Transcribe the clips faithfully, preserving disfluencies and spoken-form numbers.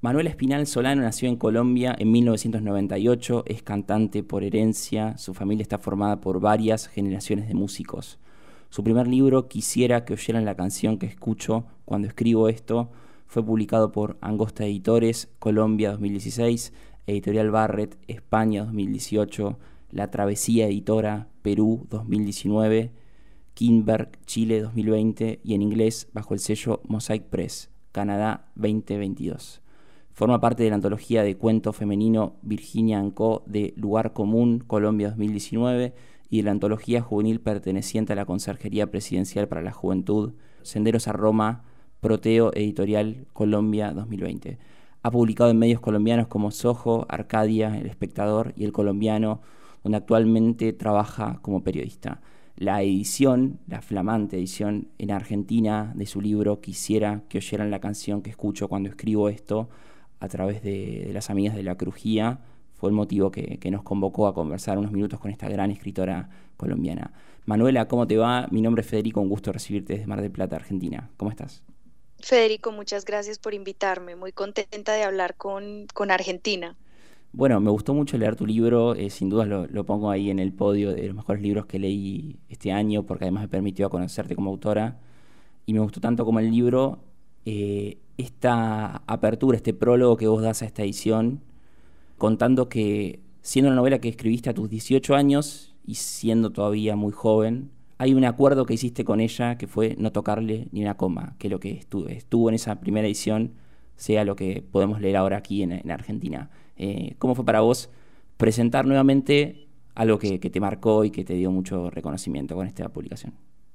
Manuela Espinal Solano nació en Colombia en mil novecientos noventa y ocho, es cantante por herencia, su familia está formada por varias generaciones de músicos. Su primer libro, Quisiera que oyeran la canción que escucho cuando escribo esto, fue publicado por Angosta Editores, Colombia dos mil dieciséis, Editorial Barrett, España dos mil dieciocho, La Travesía Editora, Perú dos mil diecinueve, Kinberg, Chile dos mil veinte y en inglés bajo el sello Mosaic Press, Canadá veinte veintidós. Forma parte de la antología de cuento femenino Virginia and Co. de Lugar Común, Colombia dos mil diecinueve, y de la antología juvenil perteneciente a la Conserjería Presidencial para la Juventud, Senderos a Roma, Proteo Editorial, Colombia dos mil veinte. Ha publicado en medios colombianos como Soho, Arcadia, El Espectador y El Colombiano, donde actualmente trabaja como periodista. La edición, la flamante edición en Argentina de su libro Quisiera que oyeran la canción que escucho cuando escribo esto, a través de, de las amigas de La Crujía, fue el motivo que, que nos convocó a conversar unos minutos con esta gran escritora colombiana. Manuela, ¿cómo te va? Mi nombre es Federico, un gusto recibirte desde Mar del Plata, Argentina. ¿Cómo estás? Federico, muchas gracias por invitarme. Muy contenta de hablar con, con Argentina. Bueno, me gustó mucho leer tu libro, eh, sin duda lo, lo pongo ahí en el podio de los mejores libros que leí este año, porque además me permitió conocerte como autora, y me gustó tanto como el libro, eh, esta apertura, este prólogo que vos das a esta edición, contando que siendo una novela que escribiste a tus dieciocho años y siendo todavía muy joven, hay un acuerdo que hiciste con ella que fue no tocarle ni una coma, que lo que estuvo, estuvo en esa primera edición sea lo que podemos leer ahora aquí en, en Argentina. Eh, ¿Cómo fue para vos presentar nuevamente algo que, que te marcó y que te dio mucho reconocimiento con esta publicación?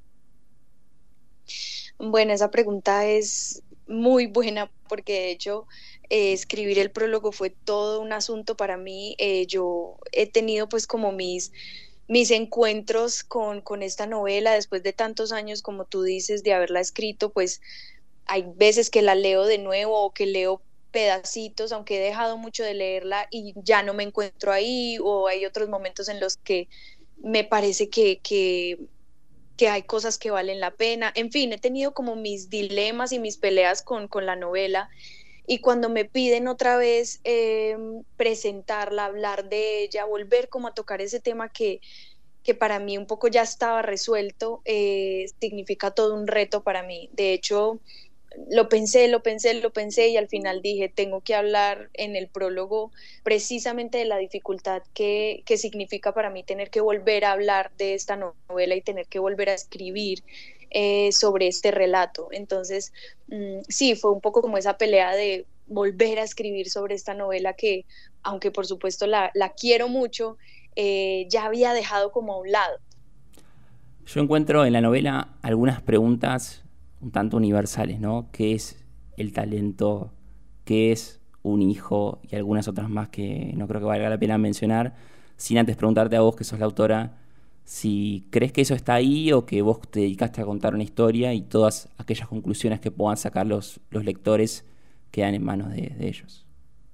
Bueno, esa pregunta es muy buena porque de hecho eh, escribir el prólogo fue todo un asunto para mí. Eh, yo he tenido pues como mis, mis encuentros con, con esta novela después de tantos años, como tú dices, de haberla escrito, pues hay veces que la leo de nuevo o que leo pedacitos, aunque he dejado mucho de leerla y ya no me encuentro ahí, o hay otros momentos en los que me parece que, que, que hay cosas que valen la pena. En fin, he tenido como mis dilemas y mis peleas con, con la novela. Y cuando me piden otra vez eh, presentarla, hablar de ella, volver como a tocar ese tema que, que para mí un poco ya estaba resuelto, eh, significa todo un reto para mí. De hecho, lo pensé, lo pensé, lo pensé y al final dije, tengo que hablar en el prólogo precisamente de la dificultad que, que significa para mí tener que volver a hablar de esta novela y tener que volver a escribir eh, sobre este relato. Entonces, mmm, sí, fue un poco como esa pelea de volver a escribir sobre esta novela que, aunque por supuesto la, la quiero mucho, eh, ya había dejado como a un lado. Yo encuentro en la novela algunas preguntas un tanto universales, ¿no? ¿Qué es el talento? ¿Qué es un hijo? Y algunas otras más que no creo que valga la pena mencionar, sin antes preguntarte a vos, que sos la autora, si crees que eso está ahí o que vos te dedicaste a contar una historia y todas aquellas conclusiones que puedan sacar los, los lectores quedan en manos de, de ellos.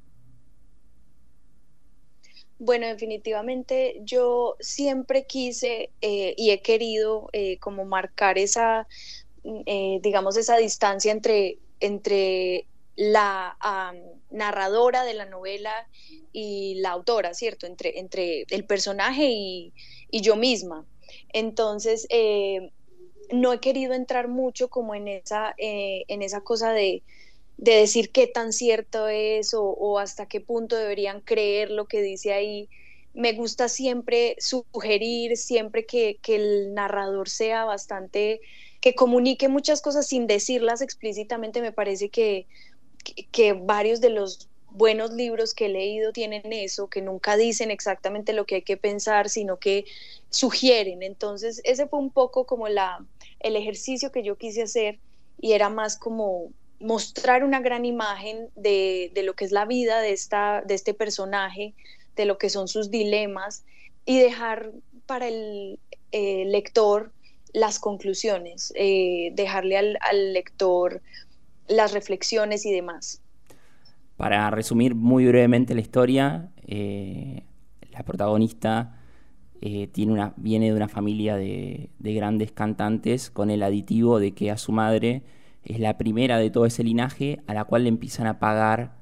Bueno, definitivamente yo siempre quise eh, y he querido eh, como marcar esa, mm, eh, digamos, esa distancia entre, entre la am, narradora de la novela y la autora, ¿cierto? Entre, entre el personaje y, y yo misma. Entonces, eh, no he querido entrar mucho como en esa, eh, en esa cosa de de decir qué tan cierto es o, o, hasta qué punto deberían creer lo que dice ahí. Me gusta siempre sugerir, siempre que, que el narrador sea bastante, que comunique muchas cosas sin decirlas explícitamente. Me parece que, que, que varios de los buenos libros que he leído tienen eso, que nunca dicen exactamente lo que hay que pensar, sino que sugieren. Entonces, ese fue un poco como la, el ejercicio que yo quise hacer y era más como mostrar una gran imagen de, de lo que es la vida de, esta, de este personaje, de lo que son sus dilemas y dejar para el eh, lector las conclusiones, eh, dejarle al, al lector las reflexiones y demás. Para resumir muy brevemente la historia, eh, la protagonista eh, tiene una, viene de una familia de, de grandes cantantes con el aditivo de que a su madre es la primera de todo ese linaje a la cual le empiezan a pagar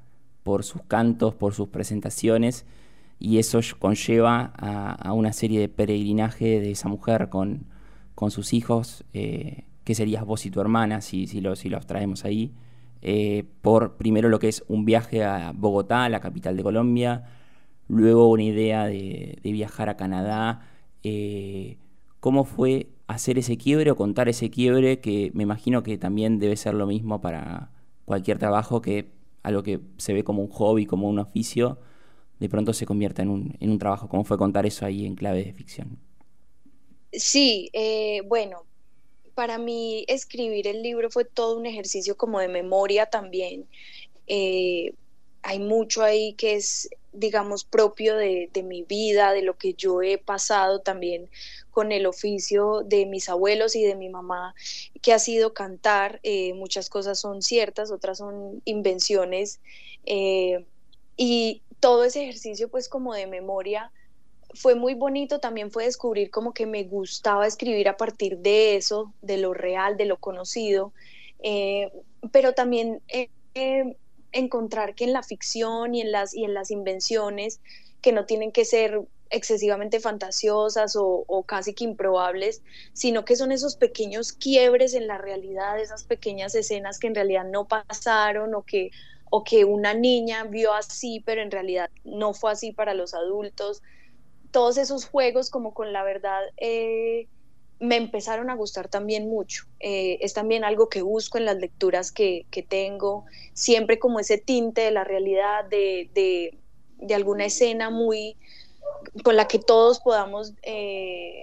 por sus cantos, por sus presentaciones, y eso conlleva a, a una serie de peregrinaje de esa mujer con, con sus hijos, eh, que serías vos y tu hermana, si, si, lo, si los traemos ahí, eh, por primero lo que es un viaje a Bogotá, la capital de Colombia, luego una idea de, de viajar a Canadá. Eh, ¿Cómo fue hacer ese quiebre o contar ese quiebre, que me imagino que también debe ser lo mismo para cualquier trabajo, que algo que se ve como un hobby, como un oficio, de pronto se convierta en un, en un trabajo? ¿Cómo fue contar eso ahí en clave de ficción? Sí, eh, bueno, para mí escribir el libro fue todo un ejercicio como de memoria también. Eh, Hay mucho ahí que es, digamos, propio de, de mi vida, de lo que yo he pasado también con el oficio de mis abuelos y de mi mamá, que ha sido cantar. Eh, muchas cosas son ciertas, otras son invenciones. eh, y todo ese ejercicio, pues, como de memoria fue muy bonito. También fue descubrir como que me gustaba escribir a partir de eso, de lo real, de lo conocido, eh, pero también eh, eh, encontrar que en la ficción y en las, y en las invenciones, que no tienen que ser excesivamente fantasiosas o, o casi que improbables, sino que son esos pequeños quiebres en la realidad, esas pequeñas escenas que en realidad no pasaron, o que, o que una niña vio así, pero en realidad no fue así para los adultos. Todos esos juegos como con la verdad, eh, me empezaron a gustar también mucho. Eh, es también algo que busco en las lecturas que, que tengo, siempre como ese tinte de la realidad, de, de, de alguna escena muy con la que todos podamos, eh,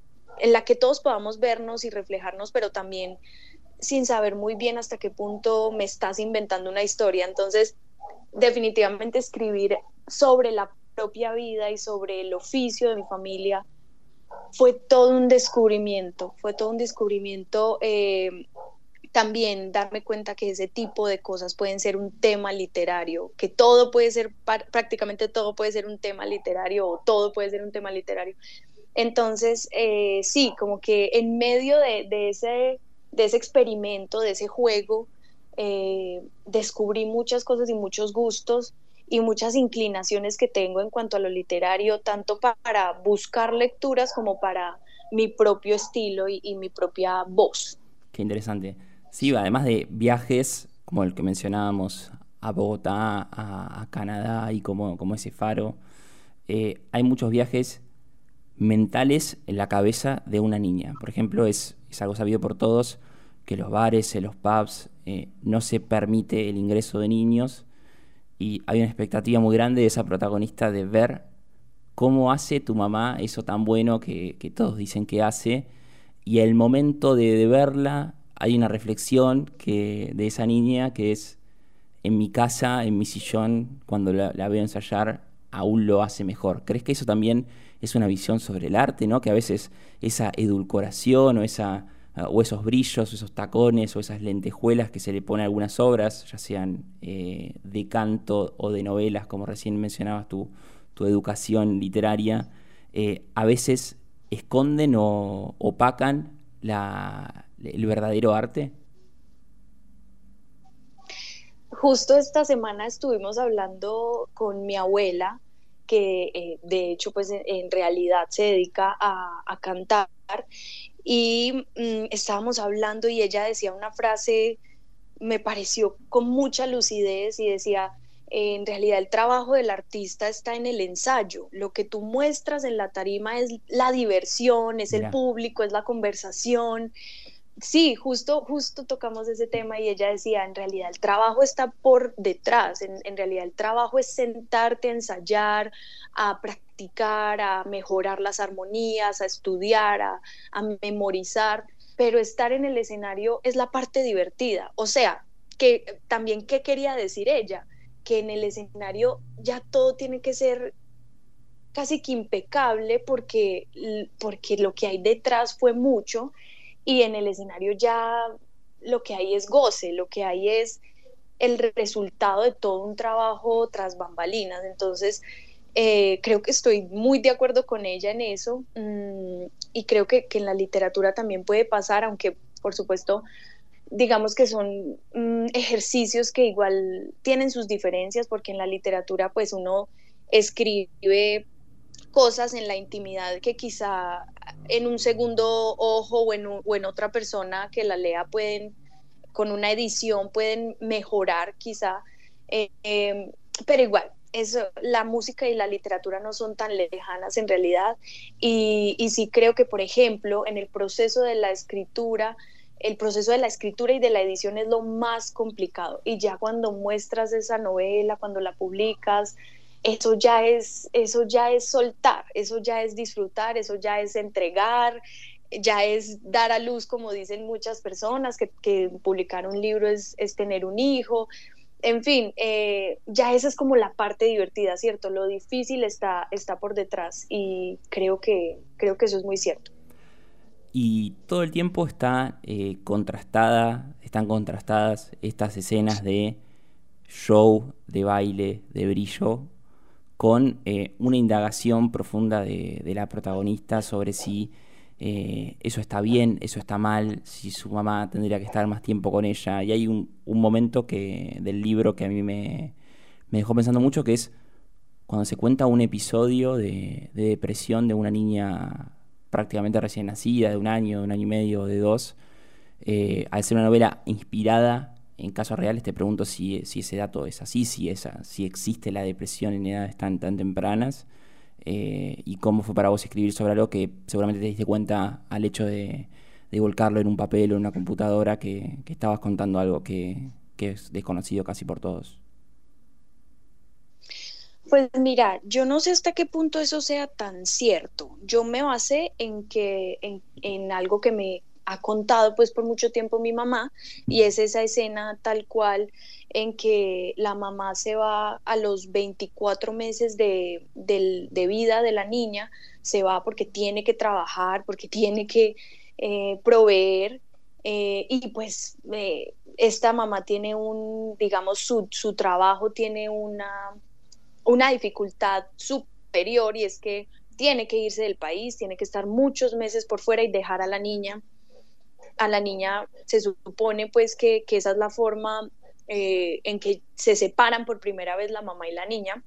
en la que todos podamos vernos y reflejarnos, pero también sin saber muy bien hasta qué punto me estás inventando una historia. Entonces, definitivamente escribir sobre la propia vida y sobre el oficio de mi familia fue todo un descubrimiento, fue todo un descubrimiento. Eh, también darme cuenta que ese tipo de cosas pueden ser un tema literario, que todo puede ser, prácticamente todo puede ser un tema literario, o todo puede ser un tema literario. Entonces, eh, sí, como que en medio de, de, ese, de ese experimento, de ese juego, eh, descubrí muchas cosas y muchos gustos y muchas inclinaciones que tengo en cuanto a lo literario, tanto para buscar lecturas como para mi propio estilo y, y mi propia voz. Qué interesante. Sí, además de viajes, como el que mencionábamos, a Bogotá, a, a Canadá, y como, como ese faro, eh, hay muchos viajes mentales en la cabeza de una niña. Por ejemplo, es, es algo sabido por todos que los bares, en los pubs, eh, no se permite el ingreso de niños, y hay una expectativa muy grande de esa protagonista de ver cómo hace tu mamá eso tan bueno que, que todos dicen que hace, y el momento de, de verla hay una reflexión que, de esa niña, que es: en mi casa, en mi sillón, cuando la, la veo ensayar, aún lo hace mejor. ¿Crees que eso también es una visión sobre el arte, ¿no? Que a veces esa edulcoración o, esa, o esos brillos, o esos tacones o esas lentejuelas que se le ponen a algunas obras, ya sean eh, de canto o de novelas, como recién mencionabas tu, tu educación literaria, eh, a veces esconden o opacan la, el verdadero arte? Justo esta semana estuvimos hablando con mi abuela, que eh, de hecho pues en, en realidad se dedica a, a cantar, y mm, estábamos hablando y ella decía una frase, me pareció con mucha lucidez, y decía: eh, en realidad el trabajo del artista está en el ensayo, lo que tú muestras en la tarima es la diversión, es el Mira, público, es la conversación. Sí, justo, justo tocamos ese tema y ella decía: en realidad el trabajo está por detrás, en, en realidad el trabajo es sentarte a ensayar, a practicar, a mejorar las armonías, a estudiar, a, a memorizar, pero estar en el escenario es la parte divertida. O sea, que también, ¿qué quería decir ella? Que en el escenario ya todo tiene que ser casi que impecable, porque, porque lo que hay detrás fue mucho, y en el escenario ya lo que hay es goce, lo que hay es el resultado de todo un trabajo tras bambalinas. Entonces, eh, creo que estoy muy de acuerdo con ella en eso, mmm, y creo que, que en la literatura también puede pasar, aunque por supuesto digamos que son mm, ejercicios que igual tienen sus diferencias, porque en la literatura pues uno escribe cosas en la intimidad que quizá en un segundo ojo o en, un- o en otra persona que la lea pueden, con una edición pueden mejorar quizá, eh, eh, pero igual, eso, la música y la literatura no son tan lejanas en realidad, y, y sí creo que, por ejemplo, en el proceso de la escritura, el proceso de la escritura y de la edición es lo más complicado, y ya cuando muestras esa novela, cuando la publicas, eso ya es, eso ya es soltar, eso ya es disfrutar, eso ya es entregar, ya es dar a luz, como dicen muchas personas, que, que publicar un libro es, es, tener un hijo. En fin, eh, ya esa es como la parte divertida, ¿cierto? Lo difícil está, está por detrás, y creo que, creo que eso es muy cierto. Y todo el tiempo está eh, contrastada, están contrastadas estas escenas de show, de baile, de brillo, con eh, una indagación profunda de, de la protagonista sobre si eh, eso está bien, eso está mal, si su mamá tendría que estar más tiempo con ella. Y hay un, un momento que, del libro que a mí me, me dejó pensando mucho, que es cuando se cuenta un episodio de, de depresión de una niña prácticamente recién nacida, de un año, de un año y medio, de dos. Eh, al ser una novela inspirada en casos reales, te pregunto si, si ese dato es así, si, esa, si existe la depresión en edades tan, tan tempranas, eh, y cómo fue para vos escribir sobre algo que seguramente te diste cuenta al hecho de, de volcarlo en un papel o en una computadora, que, que estabas contando algo que, que es desconocido casi por todos. Pues mira, yo no sé hasta qué punto eso sea tan cierto. Yo me basé en que en, en algo que me ha contado pues por mucho tiempo mi mamá, y es esa escena tal cual en que la mamá se va a los veinticuatro meses de, del- de vida de la niña, se va porque tiene que trabajar, porque tiene que eh, proveer, eh, y pues eh, esta mamá tiene un, digamos, su, su trabajo tiene una una dificultad superior, y es que tiene que irse del país, tiene que estar muchos meses por fuera y dejar a la niña. A la niña se supone pues que, que esa es la forma eh, en que se separan por primera vez la mamá y la niña.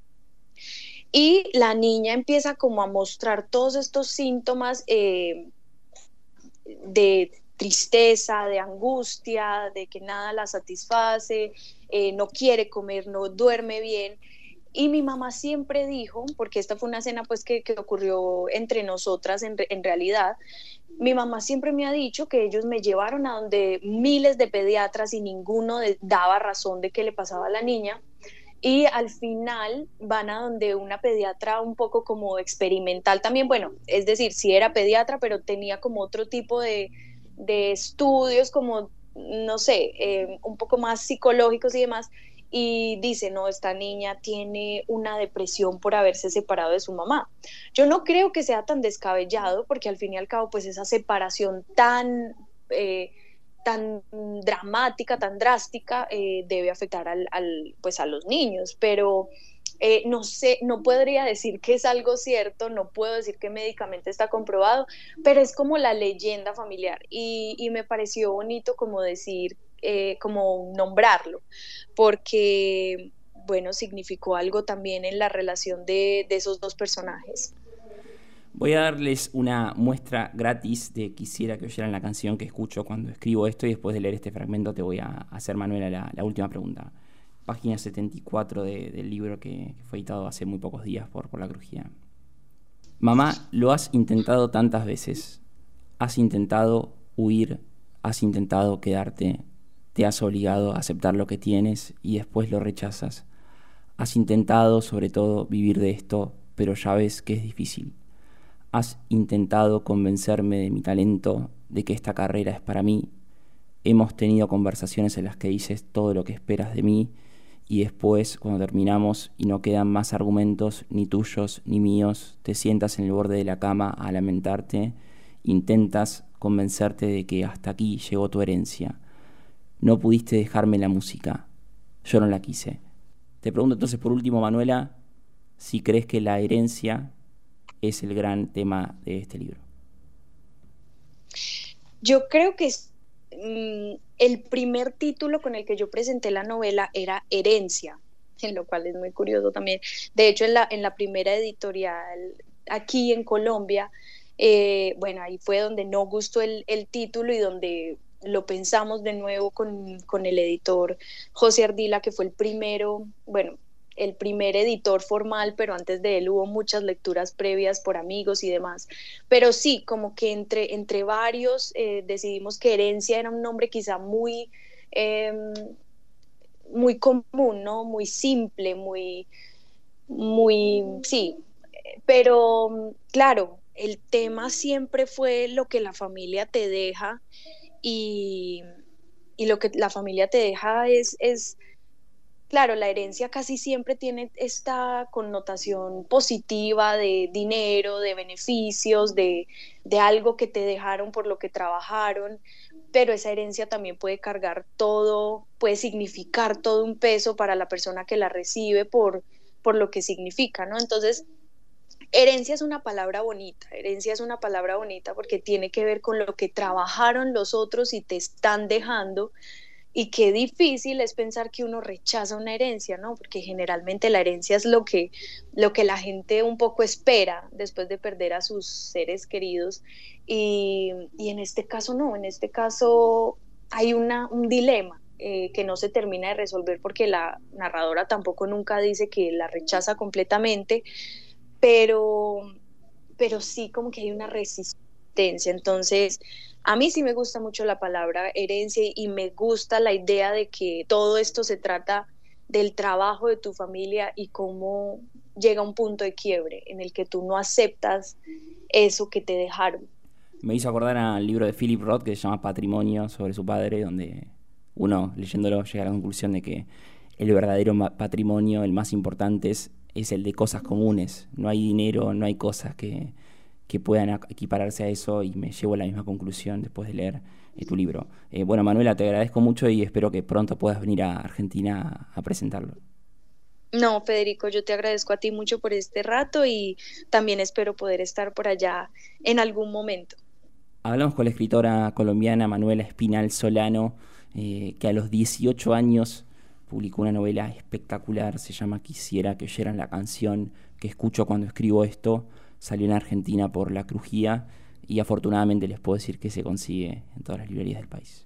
Y la niña empieza como a mostrar todos estos síntomas eh, de tristeza, de angustia, de que nada la satisface, eh, no quiere comer, no duerme bien. Y mi mamá siempre dijo, porque esta fue una escena pues que, que ocurrió entre nosotras en, en realidad, mi mamá siempre me ha dicho que ellos me llevaron a donde miles de pediatras y ninguno de, daba razón de qué le pasaba a la niña. Y al final van a donde una pediatra un poco como experimental también, bueno, es decir, sí era pediatra, pero tenía como otro tipo de, de estudios, como, no sé, eh, un poco más psicológicos y demás, y dice, no, esta niña tiene una depresión por haberse separado de su mamá. Yo no creo que sea tan descabellado, porque al fin y al cabo, pues esa separación tan... Eh, tan dramática, tan drástica, eh, debe afectar al, al, pues a los niños, pero eh, no sé, no podría decir que es algo cierto, no puedo decir que médicamente está comprobado, pero es como la leyenda familiar, y, y me pareció bonito como decir, eh, como nombrarlo, porque, bueno, significó algo también en la relación de, de esos dos personajes. Voy a darles una muestra gratis de Quisiera que oyeran la canción que escucho cuando escribo esto, y después de leer este fragmento te voy a hacer, Manuela, la, la última pregunta. Página setenta y cuatro de, del libro que, que fue editado hace muy pocos días por, por La Crujía. Mamá, lo has intentado tantas veces. Has intentado huir, has intentado quedarte, te has obligado a aceptar lo que tienes y después lo rechazas. Has intentado, sobre todo, vivir de esto, pero ya ves que es difícil. Has intentado convencerme de mi talento, de que esta carrera es para mí. Hemos tenido conversaciones en las que dices todo lo que esperas de mí, y después, cuando terminamos y no quedan más argumentos, ni tuyos ni míos, te sientas en el borde de la cama a lamentarte, intentas convencerte de que hasta aquí llegó tu herencia. No pudiste dejarme la música, yo no la quise. Te pregunto entonces por último, Manuela, si crees que la herencia es el gran tema de este libro. Yo creo que mm, el primer título con el que yo presenté la novela era Herencia, en lo cual es muy curioso también. De hecho, en la, en la primera editorial aquí en Colombia, eh, bueno, ahí fue donde no gustó el, el título y donde lo pensamos de nuevo con, con el editor José Ardila, que fue el primero, bueno, el primer editor formal, pero antes de él hubo muchas lecturas previas por amigos y demás. Pero sí, como que entre, entre varios eh, decidimos que Herencia era un nombre quizá muy, eh, muy común, ¿no? Muy simple, muy, muy, sí, pero claro, el tema siempre fue lo que la familia te deja y, y lo que la familia te deja es, es claro, la herencia casi siempre tiene esta connotación positiva de dinero, de beneficios, de, de algo que te dejaron por lo que trabajaron, pero esa herencia también puede cargar todo, puede significar todo un peso para la persona que la recibe por, por lo que significa, ¿no? Entonces, herencia es una palabra bonita, herencia es una palabra bonita porque tiene que ver con lo que trabajaron los otros y te están dejando, y qué difícil es pensar que uno rechaza una herencia, ¿no? Porque generalmente la herencia es lo que, lo que la gente un poco espera después de perder a sus seres queridos. Y, y en este caso no, en este caso hay una, un dilema eh, que no se termina de resolver porque la narradora tampoco nunca dice que la rechaza completamente, pero, pero sí como que hay una resistencia. Entonces, a mí sí me gusta mucho la palabra herencia y me gusta la idea de que todo esto se trata del trabajo de tu familia y cómo llega un punto de quiebre en el que tú no aceptas eso que te dejaron. Me hizo acordar al libro de Philip Roth que se llama Patrimonio, sobre su padre, donde uno, leyéndolo, llega a la conclusión de que el verdadero patrimonio, el más importante, es, es el de cosas comunes. No hay dinero, no hay cosas que, que puedan equipararse a eso, y me llevo a la misma conclusión después de leer eh, tu libro. Eh, bueno, Manuela, te agradezco mucho y espero que pronto puedas venir a Argentina a, a presentarlo. No, Federico, yo te agradezco a ti mucho por este rato y también espero poder estar por allá en algún momento. Hablamos con la escritora colombiana Manuela Espinal Solano, eh, que a los dieciocho años publicó una novela espectacular, se llama Quisiera que oyeran la canción que escucho cuando escribo esto. Salió en Argentina por La Crujía y afortunadamente les puedo decir que se consigue en todas las librerías del país.